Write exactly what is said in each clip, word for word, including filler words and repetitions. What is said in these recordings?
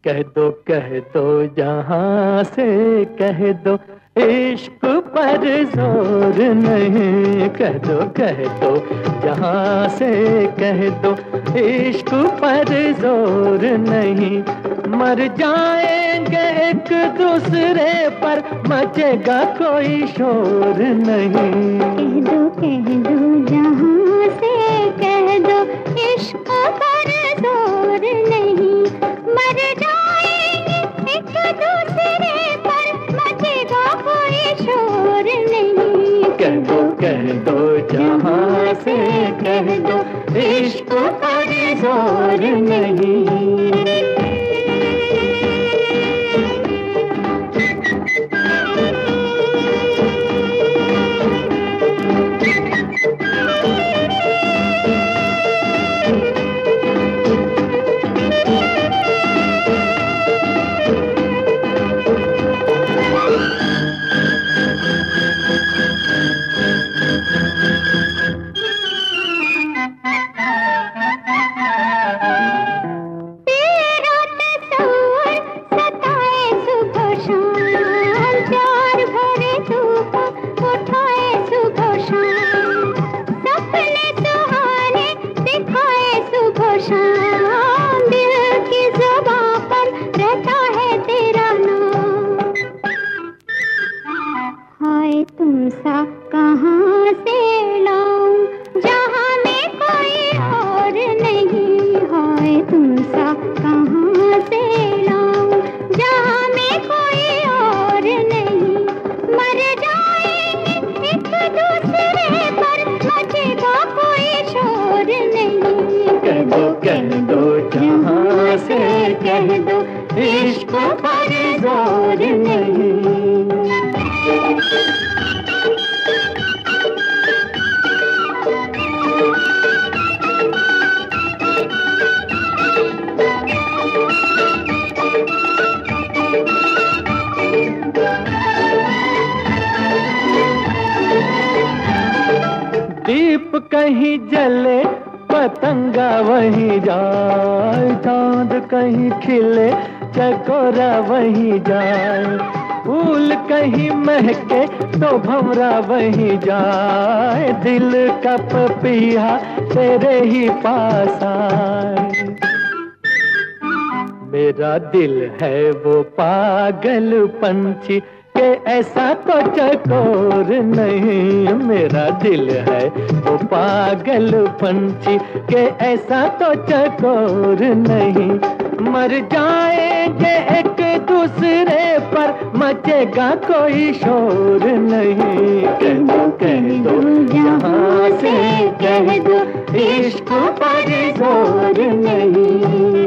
कह दो कह दो जहां से कह दो इश्क पर जोर नहीं। कह दो कह दो जहां से कह दो इश्क पर जोर नहीं। मर जाएंगे एक दूसरे पर मचेगा कोई शोर नहीं। कह दो कह दो जहां से कह दो इश्क पर जोर नहीं। मर जाएंगे एक दूसरे पर मचेगा कोई शोर नहीं। कह दो कह दो जहां से कह दो इश्क पर जोर नहीं। तुम सा कहाँ से लाऊं जहाँ में कोई और नहीं। हाय तुम सा कहाँ से लाऊं जहाँ में कोई और नहीं। मर जाएंगे एक दूसरे पर मचेगा कोई शोर नहीं। कह दो कह दो जहाँ से कह दो इश्क पर जोर नहीं। दीप कहीं जले पतंगा वहीं जाए। चांद कहीं खिले चकोरा वहीं जाए। फूल कहीं महके तो भंवरा वहीं जाए। दिल का पपीहा तेरे ही पास आए। मेरा दिल है वो पागल पंछी के ऐसा तो चकोर नहीं। मेरा दिल है वो पागल पंछी के ऐसा तो चकोर नहीं। मर जाएंगे एक दूसरे पर मचेगा कोई शोर नहीं। कह दो कह दो जहाँ से कह दो इश्क पर जोर नहीं।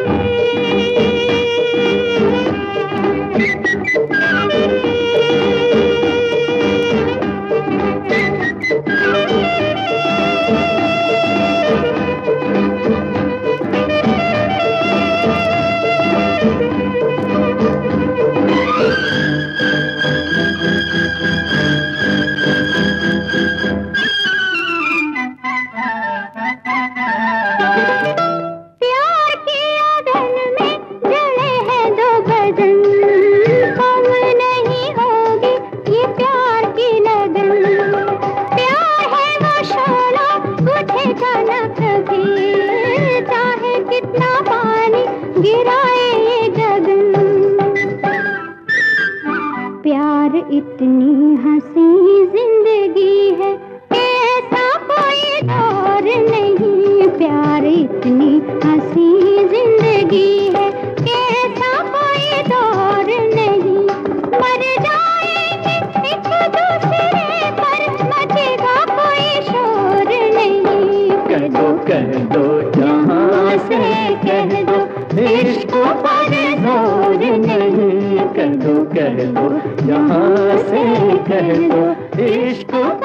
प्यार इतनी हंसी जिंदगी है ऐसा कोई दौर नहीं। प्यार इतनी हंसी जिंदगी है ऐसा कोई दौर नहीं। मर जाएंगे एक दूसरे पर मचेगा कोई शोर नहीं। कह दो कह दो जहाँ से कह दो इश्क पर जोर नहीं। कह दो कह दो जहाँ से कह दो इश्क